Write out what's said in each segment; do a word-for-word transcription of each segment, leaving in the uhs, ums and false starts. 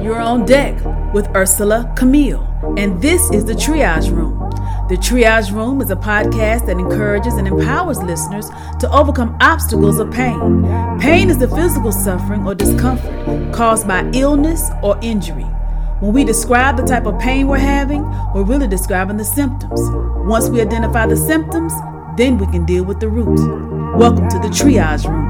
You're on deck with Ursula Camille, and this is the Triage Room. The Triage Room is a podcast that encourages and empowers listeners to overcome obstacles of pain. Pain is the physical suffering or discomfort caused by illness or injury. When we describe the type of pain we're having, we're really describing the symptoms. Once we identify the symptoms, then we can deal with the root. Welcome to the Triage Room.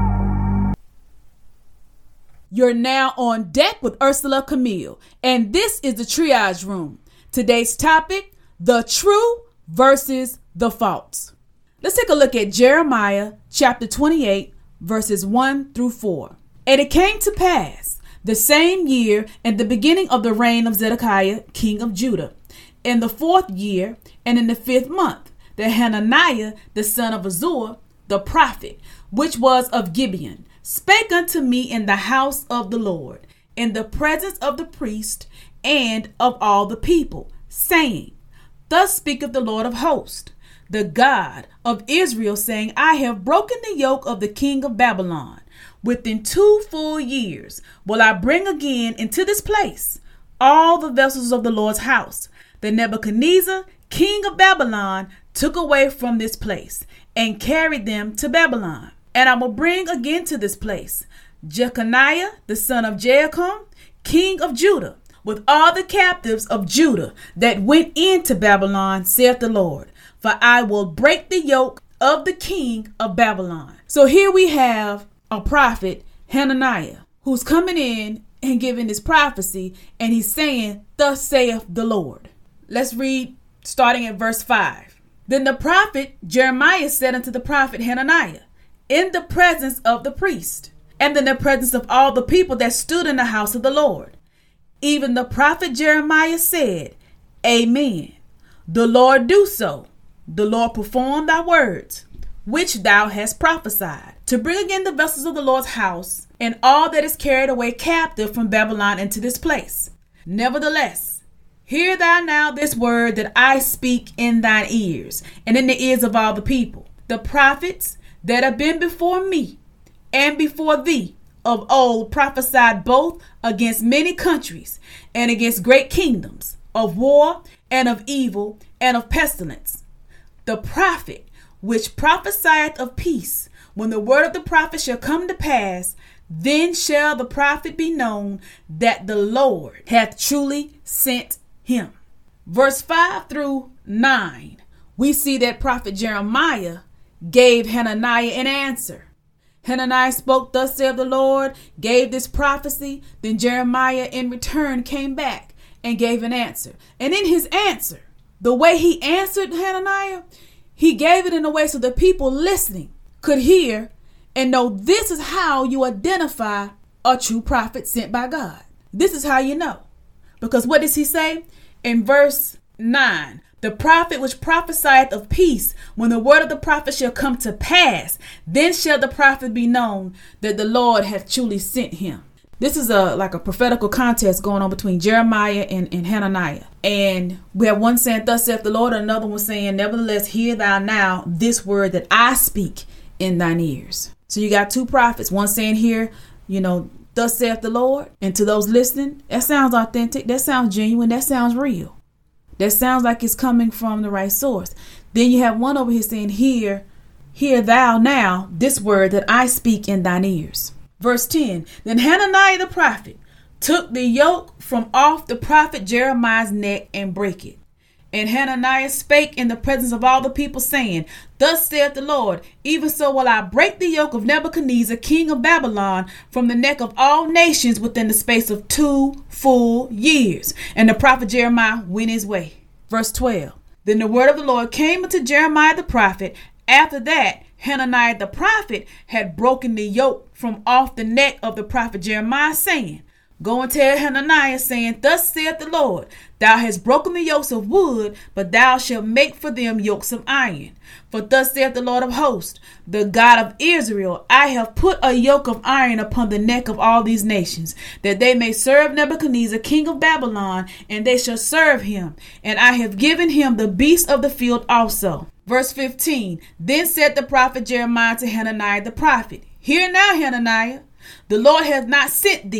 You're now on deck with Ursula Camille, and this is the Triage Room. Today's topic, the true versus the false. Let's take a look at Jeremiah chapter twenty-eight, verses one through four. And it came to pass the same year in the beginning of the reign of Zedekiah, king of Judah, in the fourth year and in the fifth month, that Hananiah, the son of Azur, the prophet, which was of Gibeon, spake unto me in the house of the Lord, in the presence of the priest and of all the people, saying, Thus speaketh the Lord of hosts, the God of Israel, saying, I have broken the yoke of the king of Babylon. Within two full years will I bring again into this place all the vessels of the Lord's house, that Nebuchadnezzar, king of Babylon, took away from this place, and carried them to Babylon. And I will bring again to this place Jeconiah, the son of Jehoiakim, king of Judah, with all the captives of Judah that went into Babylon, saith the Lord. For I will break the yoke of the king of Babylon. So here we have a prophet, Hananiah, who's coming in and giving this prophecy, and he's saying, Thus saith the Lord. Let's read starting at verse five. Then the prophet Jeremiah said unto the prophet Hananiah, in the presence of the priest, and in the presence of all the people that stood in the house of the Lord, even the prophet Jeremiah said, Amen. The Lord do so. The Lord perform thy words, which thou hast prophesied, to bring again the vessels of the Lord's house, and all that is carried away captive from Babylon into this place. Nevertheless, hear thou now this word that I speak in thine ears, and in the ears of all the people. The prophets that have been before me and before thee of old prophesied both against many countries and against great kingdoms, of war and of evil and of pestilence. The prophet which prophesieth of peace, when the word of the prophet shall come to pass, then shall the prophet be known that the Lord hath truly sent him. Verse five through nine, we see that prophet Jeremiah gave Hananiah an answer. Hananiah spoke, Thus saith the Lord, gave this prophecy. Then Jeremiah in return came back and gave an answer. And in his answer, the way he answered Hananiah, he gave it in a way so the people listening could hear and know this is how you identify a true prophet sent by God. This is how you know. Because what does he say? In verse nine, the prophet which prophesieth of peace, when the word of the prophet shall come to pass, then shall the prophet be known that the Lord hath truly sent him. This is a like a prophetical contest going on between Jeremiah and, and Hananiah. And we have one saying, Thus saith the Lord, and another one saying, Nevertheless, hear thou now this word that I speak in thine ears. So you got two prophets, one saying here, you know, Thus saith the Lord. And to those listening, that sounds authentic. That sounds genuine. That sounds real. That sounds like it's coming from the right source. Then you have one over here saying, Hear, hear thou now this word that I speak in thine ears. Verse ten, Then Hananiah the prophet took the yoke from off the prophet Jeremiah's neck and brake it. And Hananiah spake in the presence of all the people, saying, Thus saith the Lord, even so will I break the yoke of Nebuchadnezzar, king of Babylon, from the neck of all nations within the space of two full years. And the prophet Jeremiah went his way. Verse twelve, Then the word of the Lord came unto Jeremiah the prophet. After that, Hananiah the prophet had broken the yoke from off the neck of the prophet Jeremiah, saying, Go and tell Hananiah, saying, Thus saith the Lord, Thou hast broken the yokes of wood, but thou shalt make for them yokes of iron. For thus saith the Lord of hosts, the God of Israel, I have put a yoke of iron upon the neck of all these nations, that they may serve Nebuchadnezzar, king of Babylon, and they shall serve him. And I have given him the beasts of the field also. Verse fifteen, Then said the prophet Jeremiah to Hananiah the prophet, Hear now, Hananiah, the Lord hath not sent thee,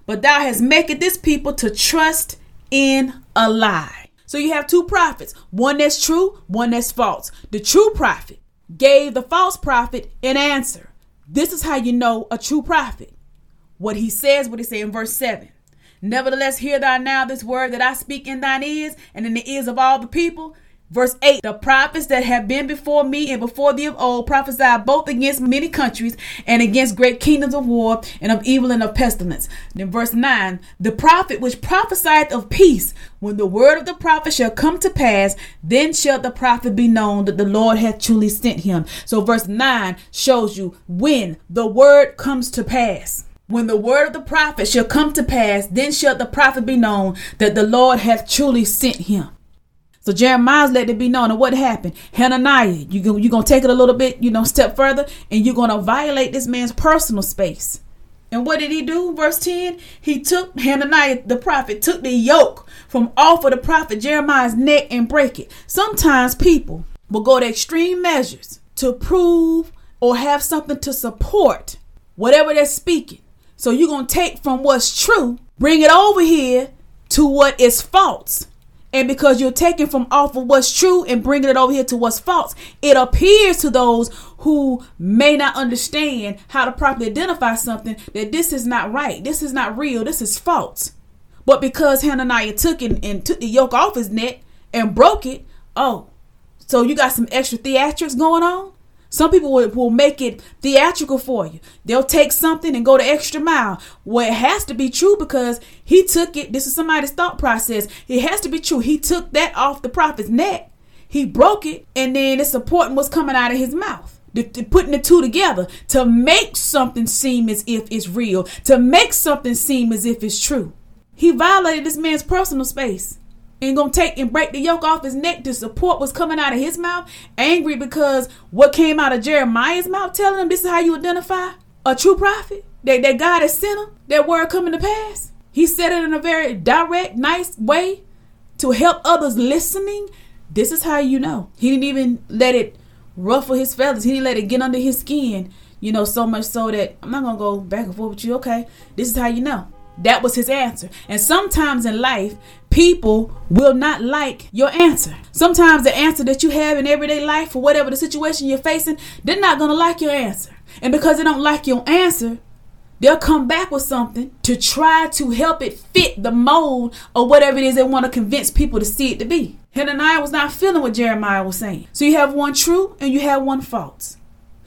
but thou hast maked this people to trust in a lie. So you have two prophets, one that's true, one that's false. The true prophet gave the false prophet an answer. This is how you know a true prophet. What he says, what he says in verse seven. Nevertheless, hear thou now this word that I speak in thine ears and in the ears of all the people. Verse eight, the prophets that have been before me and before thee of old prophesied both against many countries and against great kingdoms of war and of evil and of pestilence. Then verse nine, the prophet which prophesieth of peace, when the word of the prophet shall come to pass, then shall the prophet be known that the Lord hath truly sent him. So verse nine shows you when the word comes to pass. When the word of the prophet shall come to pass, then shall the prophet be known that the Lord hath truly sent him. So Jeremiah's let it be known. And what happened? Hananiah, you go, you're going to take it a little bit, you know, step further, and you're going to violate this man's personal space. And what did he do? Verse ten, he took, Hananiah, the prophet, took the yoke from off of the prophet Jeremiah's neck and break it. Sometimes people will go to extreme measures to prove or have something to support whatever they're speaking. So you're going to take from what's true, bring it over here to what is false. And because you're taking from off of what's true and bringing it over here to what's false, it appears to those who may not understand how to properly identify something that this is not right. This is not real. This is false. But because Hananiah took it and took the yoke off his neck and broke it, oh, so you got some extra theatrics going on? Some people will, will make it theatrical for you. They'll take something and go the extra mile. Well, it has to be true because he took it. This is somebody's thought process. It has to be true. He took that off the prophet's neck. He broke it, and then it's supporting what's coming out of his mouth. The, the, putting the two together to make something seem as if it's real, to make something seem as if it's true. He violated this man's personal space. And gonna take and break the yoke off his neck to support what's coming out of his mouth. Angry because what came out of Jeremiah's mouth telling him this is how you identify a true prophet. That, that God has sent him. That word coming to pass. He said it in a very direct, nice way to help others listening. This is how you know. He didn't even let it ruffle his feathers. He didn't let it get under his skin. You know, so much so that I'm not gonna go back and forth with you. Okay, this is how you know. That was his answer. And sometimes in life, people will not like your answer. Sometimes the answer that you have in everyday life for whatever the situation you're facing, they're not going to like your answer. And because they don't like your answer, they'll come back with something to try to help it fit the mold of whatever it is they want to convince people to see it to be. Hananiah was not feeling what Jeremiah was saying. So you have one true and you have one false.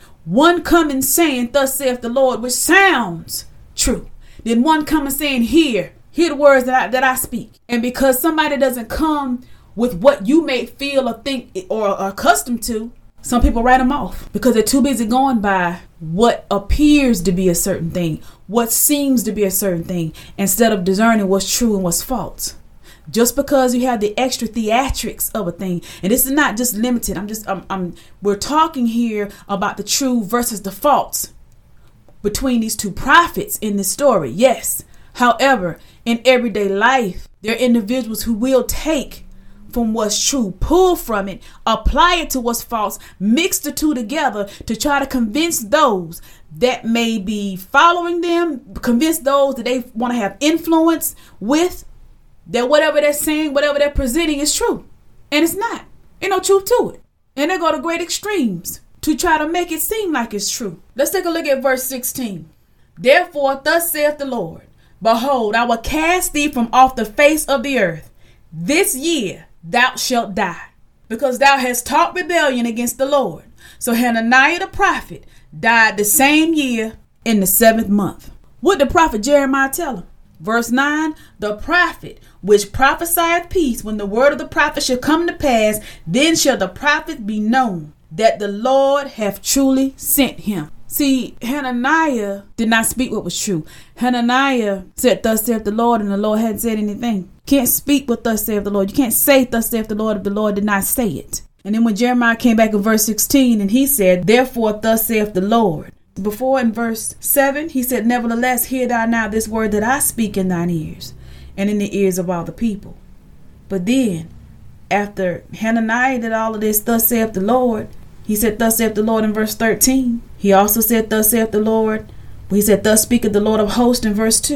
One coming saying, thus saith the Lord, which sounds true. Then one coming saying, hear, hear the words that I, that I speak. And because somebody doesn't come with what you may feel or think or are accustomed to, some people write them off because they're too busy going by what appears to be a certain thing, what seems to be a certain thing, instead of discerning what's true and what's false. Just because you have the extra theatrics of a thing, and this is not just limited. I'm just, I'm, I'm we're talking here about the true versus the false between these two prophets in this story. Yes. However, in everyday life, there are individuals who will take from what's true, pull from it, apply it to what's false, mix the two together to try to convince those that may be following them, convince those that they want to have influence with, that whatever they're saying, whatever they're presenting is true. And it's not. Ain't no truth to it. And they go to great extremes to try to make it seem like it's true. Let's take a look at verse sixteen. Therefore, thus saith the Lord, behold, I will cast thee from off the face of the earth. This year thou shalt die, because thou hast taught rebellion against the Lord. So Hananiah the prophet died the same year in the seventh month. What did the prophet Jeremiah tell him? Verse nine, the prophet which prophesieth peace, when the word of the prophet shall come to pass, then shall the prophet be known that the Lord hath truly sent him. See, Hananiah did not speak what was true. Hananiah said, thus saith the Lord, and the Lord hadn't said anything. You can't speak what thus saith the Lord. You can't say thus saith the Lord if the Lord did not say it. And then when Jeremiah came back in verse sixteen and he said, therefore thus saith the Lord. Before in verse seven, he said, nevertheless, hear thou now this word that I speak in thine ears and in the ears of all the people. But then after Hananiah did all of this, thus saith the Lord, he said, thus saith the Lord in verse thirteen. He also said, thus saith the Lord. He said, thus speaketh the Lord of hosts in verse two.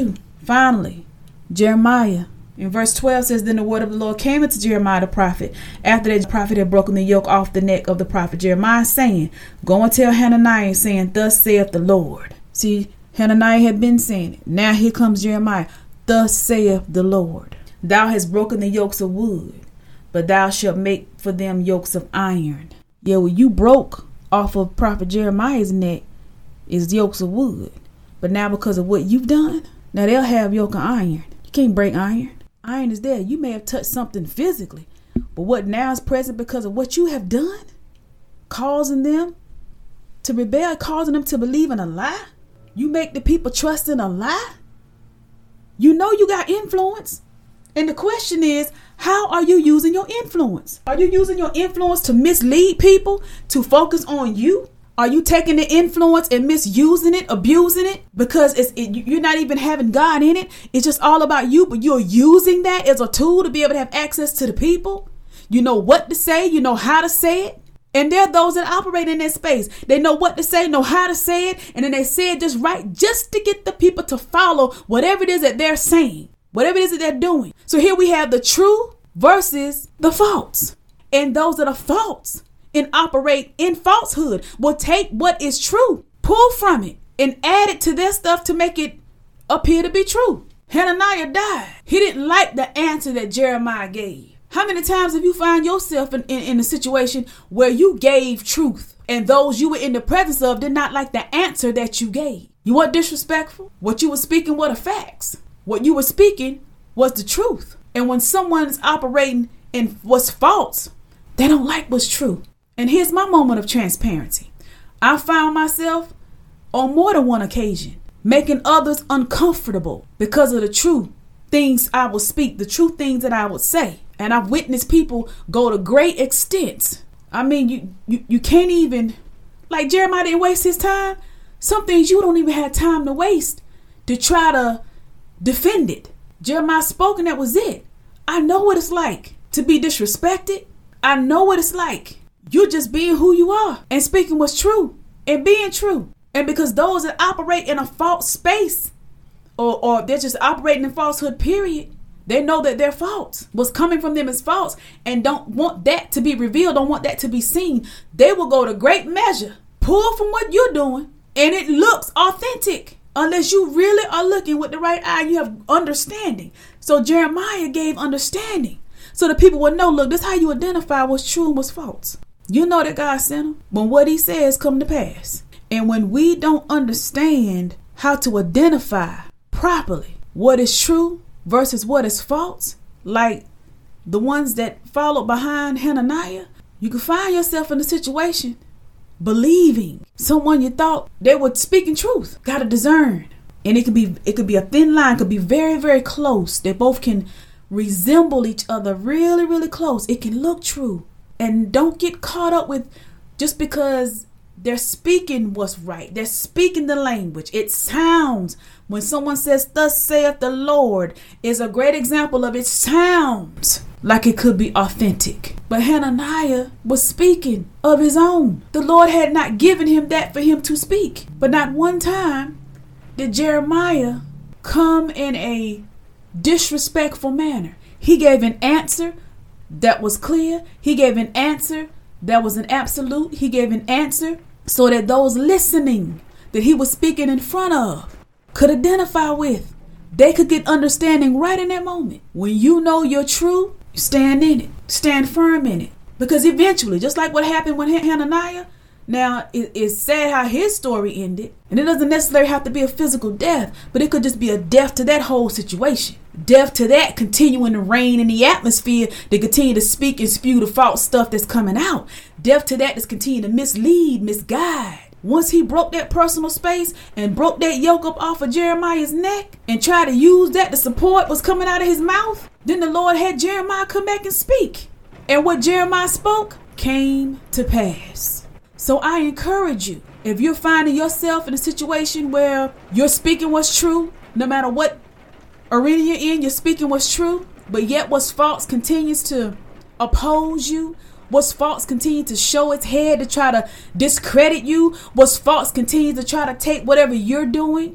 Finally, Jeremiah in verse twelve says, Then the word of the Lord came unto Jeremiah the prophet, after that the prophet had broken the yoke off the neck of the prophet Jeremiah, saying, Go and tell Hananiah, saying, Thus saith the Lord. See, Hananiah had been saying it. Now here comes Jeremiah. Thus saith the Lord. Thou hast broken the yokes of wood, but thou shalt make for them yokes of iron. Yeah, well, you broke off of prophet Jeremiah's neck is yokes of wood. But now because of what you've done, now they'll have yoke of iron. You can't break iron. Iron is there. You may have touched something physically, but what now is present because of what you have done, causing them to rebel, causing them to believe in a lie. You make the people trust in a lie. You know you got influence. And the question is, how are you using your influence? Are you using your influence to mislead people, to focus on you? Are you taking the influence and misusing it, abusing it? Because it's it, you're not even having God in it. It's just all about you, but you're using that as a tool to be able to have access to the people. You know what to say. You know how to say it. And there are those that operate in that space. They know what to say, know how to say it, and then they say it just right, just to get the people to follow whatever it is that they're saying, whatever it is that they're doing. So here we have the true versus the false. And those that are false and operate in falsehood will take what is true, pull from it, and add it to their stuff to make it appear to be true. Hananiah died. He didn't like the answer that Jeremiah gave. How many times have you found yourself in, in, in a situation where you gave truth and those you were in the presence of did not like the answer that you gave? You weren't disrespectful. What you were speaking were the facts. What you were speaking was the truth. And when someone is operating in what's false, they don't like what's true. And here's my moment of transparency. I found myself on more than one occasion making others uncomfortable because of the true things I would speak, the true things that I would say. And I've witnessed people go to great extents. I mean, you, you, you can't even, like Jeremiah didn't waste his time. Some things you don't even have time to waste to try to defend it. Jeremiah spoke and that was it. I know what it's like to be disrespected. I know what it's like. You're just being who you are and speaking what's true and being true. And because those that operate in a false space or, or they're just operating in falsehood, period, they know that their false, what's coming from them is false and don't want that to be revealed, don't want that to be seen. They will go to great measure, pull from what you're doing, and it looks authentic unless you really are looking with the right eye. You have understanding. So Jeremiah gave understanding so the people would know, look, this is how you identify what's true and what's false. You know that God sent him when what he says come to pass. And when we don't understand how to identify properly what is true versus what is false, like the ones that followed behind Hananiah, you can find yourself in a situation believing someone you thought they were speaking truth. Got to discern. And it could be it could be a thin line, could be very, very close. They both can resemble each other really, really close. It can look true. And don't get caught up with just because they're speaking what's right. They're speaking the language. It sounds, when someone says, thus saith the Lord, is a great example of it sounds like it could be authentic. But Hananiah was speaking of his own. The Lord had not given him that for him to speak. But not one time did Jeremiah come in a disrespectful manner. He gave an answer that was clear. He gave an answer that was an absolute. He gave an answer so that those listening that he was speaking in front of could identify with. They could get understanding right in that moment. When you know you're true, stand in it. Stand firm in it. Because eventually, just like what happened with Hananiah, now it, it's sad how his story ended. And it doesn't necessarily have to be a physical death, but it could just be a death to that whole situation. Death to that continuing to reign in the atmosphere to continue to speak and spew the false stuff that's coming out. Death to that that's continuing to mislead, misguide. Once he broke that personal space and broke that yoke up off of Jeremiah's neck and tried to use that to support what's coming out of his mouth, then the Lord had Jeremiah come back and speak. And what Jeremiah spoke came to pass. So I encourage you, if you're finding yourself in a situation where you're speaking what's true, no matter what arena you're in, you're speaking what's true, but yet what's false continues to oppose you. What's false continues to show its head to try to discredit you. What's false continues to try to take whatever you're doing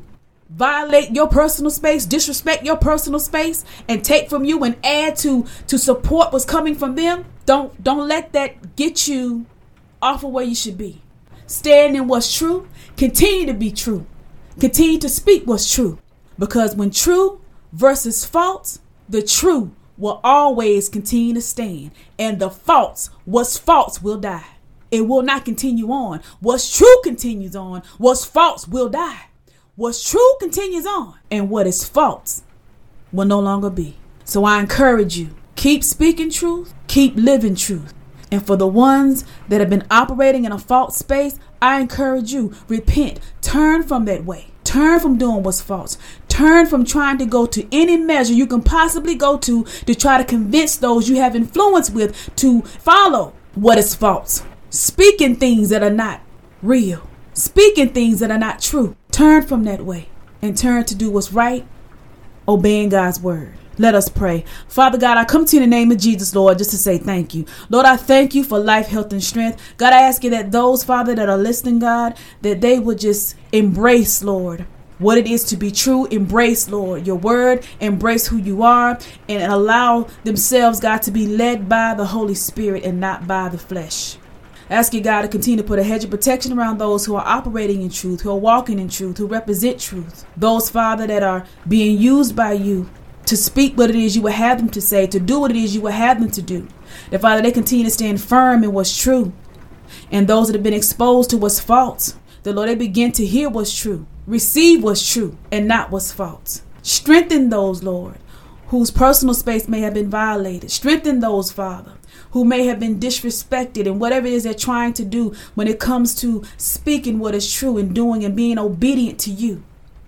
violate your personal space, disrespect your personal space, and take from you and add to to support what's coming from them, don't don't let that get you off of where you should be. Stand in what's true. Continue to be true. Continue to speak what's true. Because when true versus false, the true will always continue to stand. And the false, what's false, will die. It will not continue on. What's true continues on. What's false will die. What's true continues on. And what is false will no longer be. So I encourage you, keep speaking truth, keep living truth. And for the ones that have been operating in a false space, I encourage you, repent, turn from that way. Turn from doing what's false. Turn from trying to go to any measure you can possibly go to to try to convince those you have influence with to follow what is false. Speaking things that are not real. Speaking things that are not true. Turn from that way and turn to do what's right, obeying God's word. Let us pray. Father God, I come to you in the name of Jesus, Lord, just to say thank you. Lord, I thank you for life, health, and strength. God, I ask you that those, Father, that are listening, God, that they would just embrace, Lord, what it is to be true. Embrace, Lord, your word. Embrace who you are and allow themselves, God, to be led by the Holy Spirit and not by the flesh. I ask you, God, to continue to put a hedge of protection around those who are operating in truth, who are walking in truth, who represent truth. Those, Father, that are being used by you to speak what it is you would have them to say, to do what it is you would have them to do. That, Father, they continue to stand firm in what's true. And those that have been exposed to what's false, that, Lord, they begin to hear what's true, receive what's true, and not what's false. Strengthen those, Lord, whose personal space may have been violated. Strengthen those, Father, who may have been disrespected in whatever it is they're trying to do when it comes to speaking what is true and doing and being obedient to you.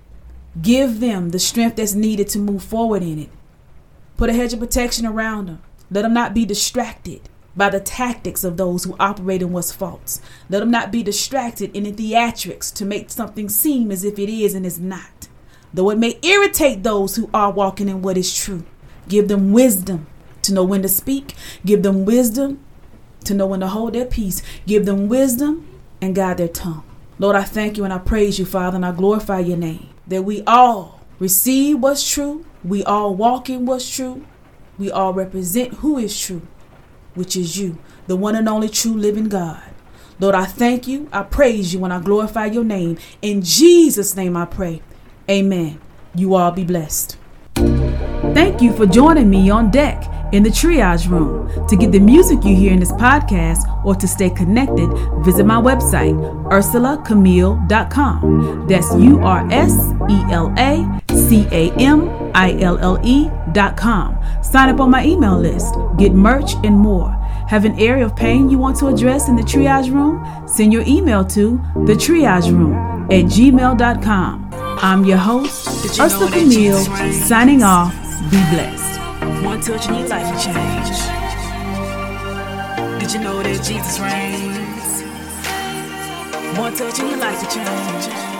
Give them the strength that's needed to move forward in it. Put a hedge of protection around them. Let them not be distracted by the tactics of those who operate in what's false. Let them not be distracted in the theatrics to make something seem as if it is and is not. Though it may irritate those who are walking in what is true. Give them wisdom to know when to speak. Give them wisdom to know when to hold their peace. Give them wisdom and guide their tongue. Lord, I thank you and I praise you, Father, and I glorify your name. That we all receive what's true. We all walk in what's true. We all represent who is true, which is you, the one and only true living God. Lord, I thank you. I praise you and I glorify your name. In Jesus' name I pray. Amen. You all be blessed. Thank you for joining me on deck in the Triage Room. To get the music you hear in this podcast or to stay connected, visit my website, ursula camille dot com. That's U R S E L A C A M I L L E dot com. Sign up on my email list, get merch and more. Have an area of pain you want to address in the Triage Room? Send your email to the triage room at gmail dot com. I'm your host, Ursula Camille, signing off. Be blessed. One touch and your life will change. Did you know that Jesus reigns? One touch and your life will change.